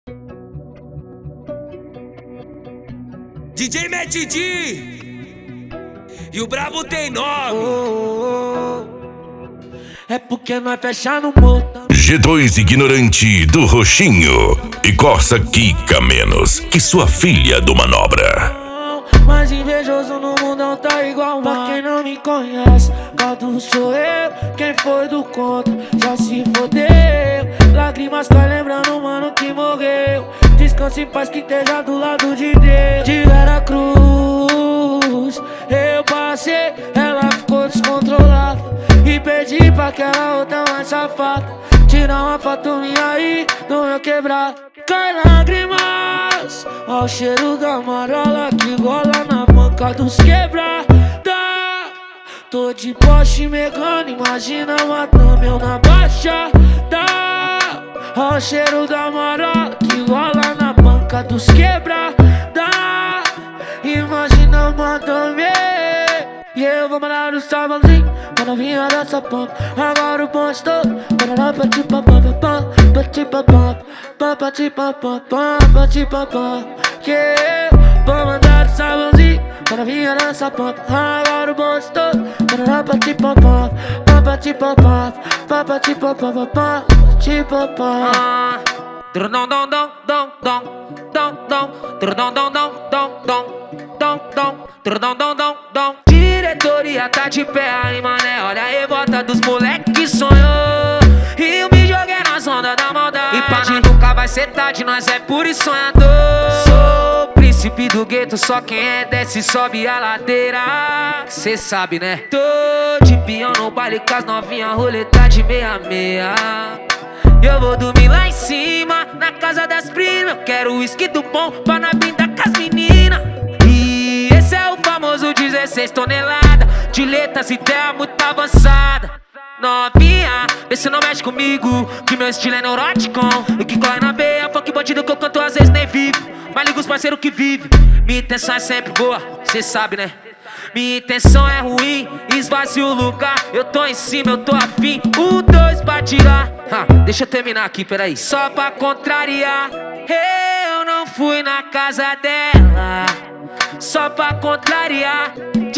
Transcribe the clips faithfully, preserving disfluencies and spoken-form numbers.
D J Matt D e o brabo tem nome. Oh, oh, oh. É porque nós fecha no morto. G dois Ignorante do Roxinho e Corsa quica menos que sua filha do Manobra. Mais invejoso no mundão tá igual, pra quem não me conhece, Cadu sou eu, quem foi do contra já se fodeu. Lágrimas cai lembrando mano que morreu. Descanse em paz que esteja do lado de Deus. De Vera Cruz eu passei, ela ficou descontrolada e pedi pra aquela outra mais safada tirar uma foto minha aí no meu quebrado. Cai lágrimas ao cheiro da marola que rola na banca dos quebrada. Tô de Porsche Megane, imagina matando eu na baixada. Ao cheiro da marola que rola na banca dos quebrada. Imagina matando eu. E eu vou mandar o sábadozinho pra novinha dessa pampa. Agora o bonde todo para pra ti papá, papá, pra ti papá, papá ti papá, papá ti papá. Que eu vou mandar o sábadozinho pra novinha dessa pampa. Agora o bonde todo para pra ti papá, papá ti papá, papá ti papá, papá ti papá. Dom dom dom dom dom dom dom dom dom dom dom dom dom dom dom dom dom. Diretoria tá de pé aí, mané. Olha a revolta dos moleque que sonhou e eu me joguei nas ondas da maldade. E pra nós nunca vai ser tarde, nós é puro e sonhador. Sou príncipe do gueto, só quem é desce sobe a ladeira. Cê sabe, né? Tô de peão no baile com as novinha, roleta de meia meia. Eu vou dormir lá em cima, na casa das primas. Eu quero uísque do bom pra nós brindar com as meninas. E esse é o famoso dezesseis toneladas de letras e ideia muito avançada. Novinha, vê se não mexe comigo, que meu estilo é neurótico. E que corre na veia, funk bandido que eu canto às vezes nem vivo. Mas liga os parceiros que vivem. Minha intenção é sempre boa, cê sabe, né? Minha intenção é ruim, esvazia o lugar. Eu tô em cima, eu tô afim. Um, dois pra tirar. Ha, deixa eu terminar aqui, peraí. Só pra contrariar, eu não fui na casa dela. Só pra contrariar,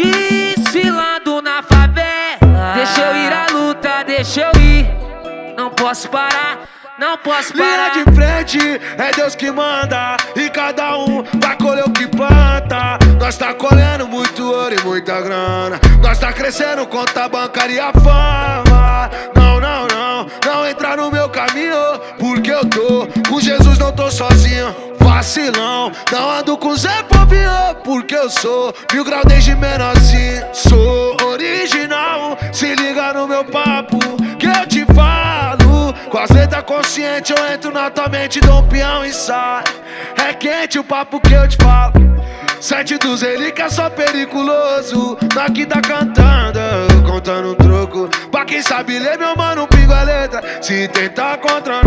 desfilando na favela. Deixa eu ir à luta, deixa eu ir. Não posso parar, não posso parar. Linha de frente, é Deus que manda. E cada um vai colher o que planta. Nós tá colhendo muito ouro e muita grana. Nós tá crescendo conta bancária e a fama. Não, não, não, não entra no meu caminho, porque eu tô com Jesus, não tô sozinho. Vacilão, não ando com Zé Povinho, porque eu sou mil grau desde menorzinho. Sou original, se liga no meu papo que eu te falo. Com as letras conscientes eu entro na tua mente, dou um peão e sai. É quente o papo que eu te falo. Sete dos relíquias só periculoso. Daqui tá cantando, contando um troco. Pra quem sabe ler, meu mano, pingo a letra. Se tentar contra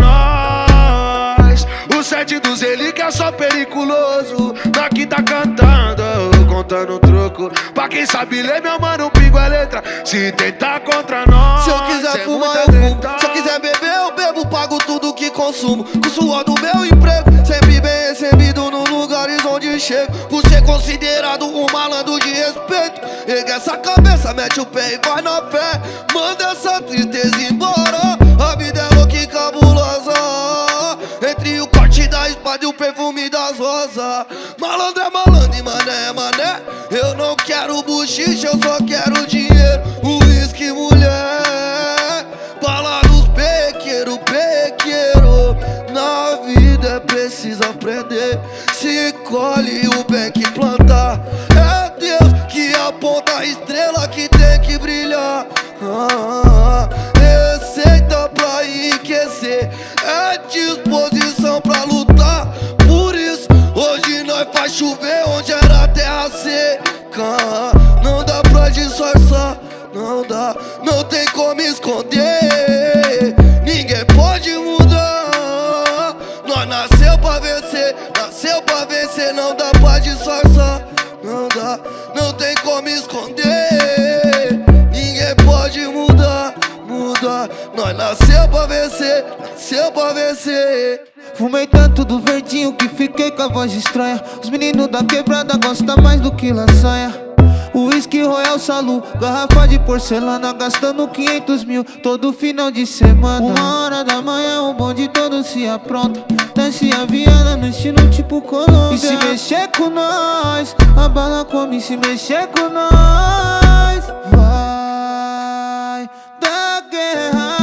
nós, o sete dos relíquias só periculoso. Daqui tá cantando, contando um troco. Pra quem sabe ler, meu mano, pingo a letra. Se tentar contra nós, se eu quiser é fumar eu fumo, se eu quiser beber eu bebo, pago tudo que consumo. Com o suor do meu emprego, sempre bem recebido nos lugares onde chego. Por ser considerado um malandro de respeito, ergue essa cabeça, mete o pé e vai na fé. Manda essa tristeza embora, a vida é louca e cabulosa. Entre o corte da espada e o perfume das rosas. Malandro é malandro e mané é mané. Eu não quero buchiche, eu só quero dinheiro, uísque, mulher, bala dos pequeiro, pequeiro. Na vida é preciso aprender, se colhe o bem que plantar. É Deus que aponta a estrela que tem que brilhar. ah, Receita pra enriquecer, é disposição pra lutar. Por isso hoje nós faz chover onde era terra seca. Não dá pra disfarçar, não dá, não tem como esconder. Ninguém pode mudar. Nós nasceu pra vencer, nasceu pra vencer. Não dá pra disfarçar, não dá, não tem como esconder. Ninguém pode mudar, mudar. Nós Nós nasceu pra vencer, nasceu pra vencer. Fumei tanto do verdinho que fiquei com a voz estranha. Os meninos da quebrada gostam mais do que lasanha. Whisky Royal Salu, garrafa de porcelana, gastando quinhentos mil todo final de semana. Uma hora da manhã o bonde todo se apronta. Desce a Viana no estilo tipo Colômbia. E se mexer com nós, a bala come. Se mexer com nós, vai dar guerra.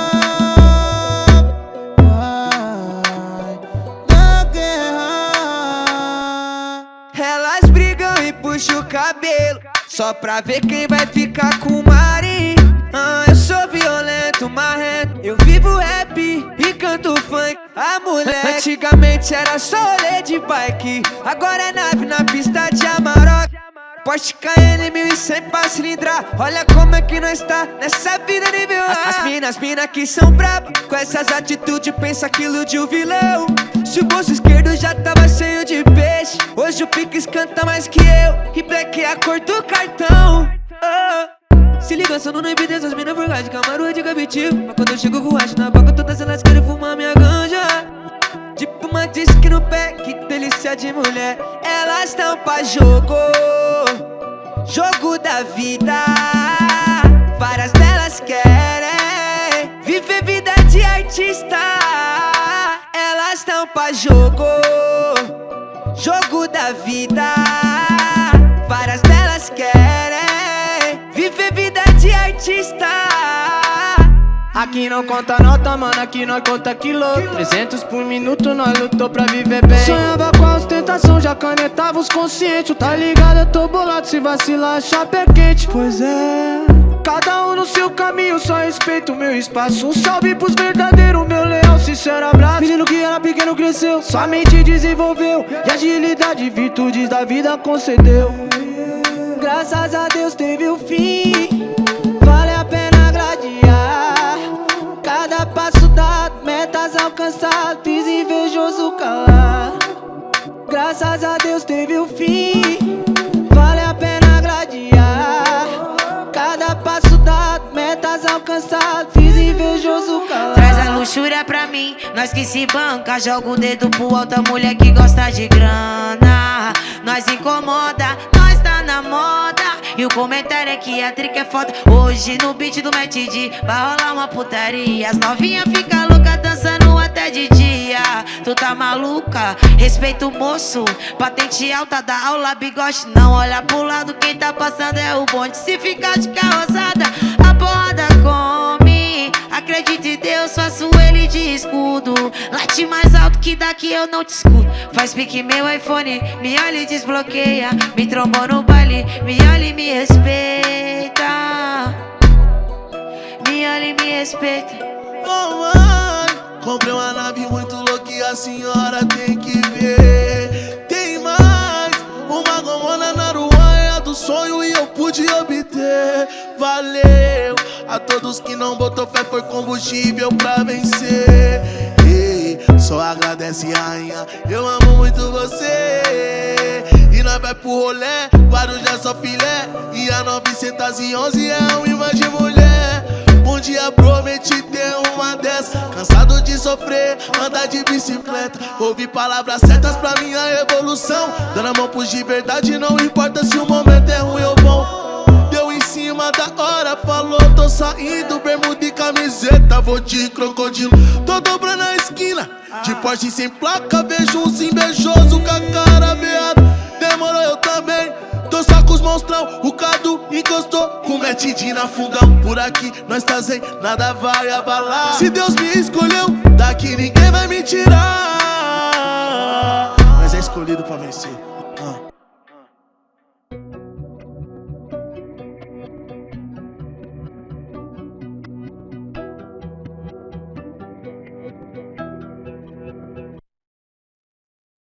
Vai dar guerra. Elas brigam e puxam o cabelo só pra ver quem vai ficar com o marido. Ah, eu sou violento, marrento. Eu vivo rap e canto funk. A mulher antigamente era só rolê de bike, agora é nave na pista de Amarok. Porsche Cayenne mil e cem pra cilindrar. Olha como é que nós tá nessa vida nível A. As minas, minas que são brabas, com essas atitudes pensa que iludiu o vilão. Se o bolso esquerdo já tava cheio de peixe, hoje o Pix canta mais que eu e Black é a cor do cartão. Oh. Se liga só no evidência, as minas forgam de Camaro de Gabitil. Mas quando eu chego com o hash na boca, todas elas querem fumar minha ganja. Tipo uma disque no pé, que delícia de mulher. Elas tão pra jogo, jogo da vida. Várias delas querem viver vida de artista. Elas tão pra jogo, jogo da vida. Várias delas querem viver vida de artista. Aqui não conta nota, mano, aqui nós conta quilo. Trezentos por minuto, nós lutou pra viver bem. Sonhava com a ostentação, já canetava os conscientes. Tá ligado, eu tô bolado, se vacilar, a chapa é quente. Pois é, cada um no seu caminho, só respeito o meu espaço. Um salve pros verdadeiros, meu leal, sincero abraço. Menino que era pequeno cresceu, sua mente desenvolveu, e agilidade, virtudes da vida concedeu. Graças a Deus teve o fim, vale a pena gladiar. Cada passo dado, metas alcançadas, fiz invejoso calar. Graças a Deus teve o fim, vale a pena gladiar. Cada passo dado, metas alcançadas, fiz invejoso calar. Traz a luxúria pra mim, nós que se banca. Joga o dedo pro alto, a mulher que gosta de grana. Nós incomoda, nós tá na moda. E o comentário é que a trick é foda. Hoje no beat do Matt D vai rolar uma putaria. As novinhas ficam loucas dançando até de dia. Tu tá maluca? Respeita o moço, patente alta da aula, bigode. Não olha pro lado, quem tá passando é o bonde. Se ficar de carroçada, a porrada come. Acredita em Deus, faço ele de escudo. Late mais alto que daqui eu não te escuto. Faz pique meu iPhone, me olha e desbloqueia. Me trombou no baile, me olha e me respeita. Me olha e me respeita. Oh, mano, comprei uma nave muito louca e a senhora tem que ver. Tem mais, uma gomona na Aruanha do sonho e eu pude obter. Valeu a todos que não botou fé, foi combustível pra vencer. Ei, só agradece, rainha, eu amo muito você. E nós vai pro rolê, Guarujá é só filé. E a novecentos e onze é um imã de mulher. Um dia prometi ter uma dessa, cansado de sofrer, andar de bicicleta. Ouvi palavras certas pra minha evolução, dando a mão pros de verdade, não importa se o momento é ruim ou bom. Deu em cima da hora, falou, tô saindo, bermuda e camiseta, vou de crocodilo. Tô dobrando a esquina, de Porsche sem placa, vejo uns invejosos com a cara veada. Demorou, eu também, tô só com os monstrão, o Cadu encostou com metidinho na fundão. Por aqui nós tá zen, nada vai abalar. Se Deus me escolheu, daqui ninguém vai me tirar. Mas é escolhido pra vencer. Ah.